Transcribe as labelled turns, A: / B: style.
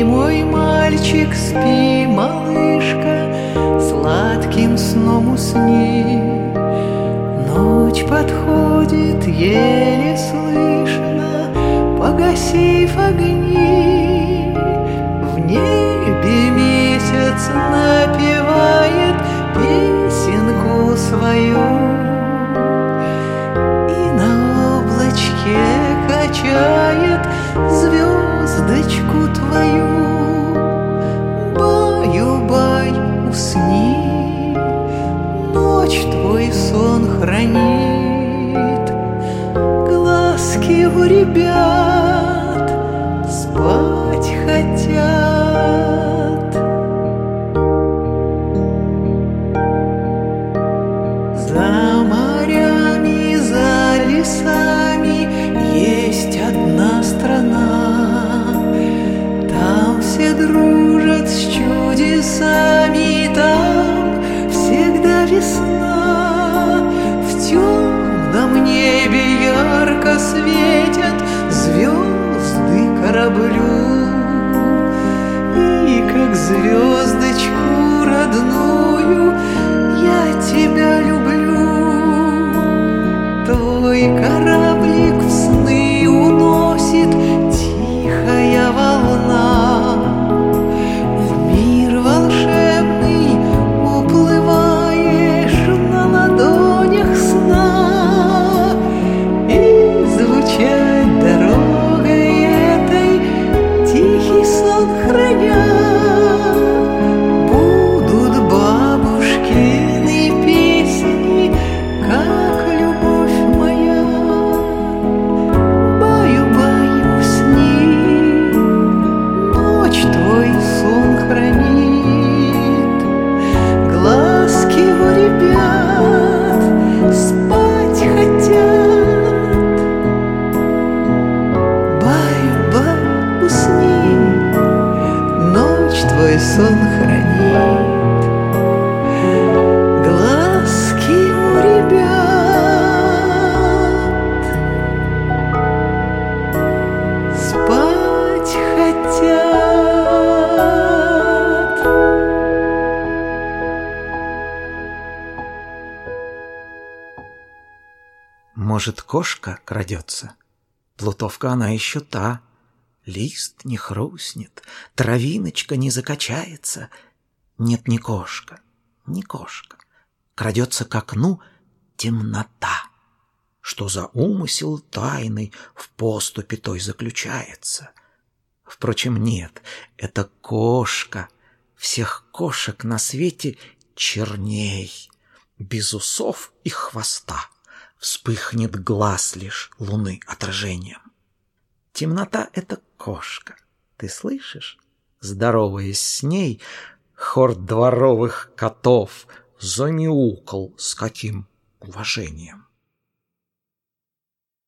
A: Спи, мой мальчик, спи, малышка, сладким сном усни. Ночь подходит, еле слышно, погасив огни. В небе месяц напевает песенку свою, и на облачке качает звездочку твою. Баю-бай, усни, ночь твой сон хранит. Глазки у ребят спать хотят. За морями, за лесами есть одна страна. Там все дружат с чудесами, там всегда весна. В темном небе ярко светят звезды кораблю, и как звездочку родную я тебя люблю. Твой кораблик в сны уносит тихая волна. В мир волшебный уплываешь на ладонях сна, и звучать дорогой этой тихий сон храня будут бабушкины песни, как любовь моя. Баю-бай, усни, ночь твой сон хранит. Глазки у ребят спать хотят. Баю-бай, усни, ночь твой сон хранит. Глазки у ребят спать хотят.
B: Может, кошка крадется? Плутовка она еще та. Лист не хрустнет, травиночка не закачается. Нет, не кошка, не кошка. Крадется к окну темнота. Что за умысел тайный в поступе той заключается? Впрочем, нет, это кошка. Всех кошек на свете черней. Без усов и хвоста вспыхнет глаз лишь луны отражением. Темнота — это кошка. Ты слышишь? Здороваясь с ней, хор дворовых котов замяукал с каким уважением.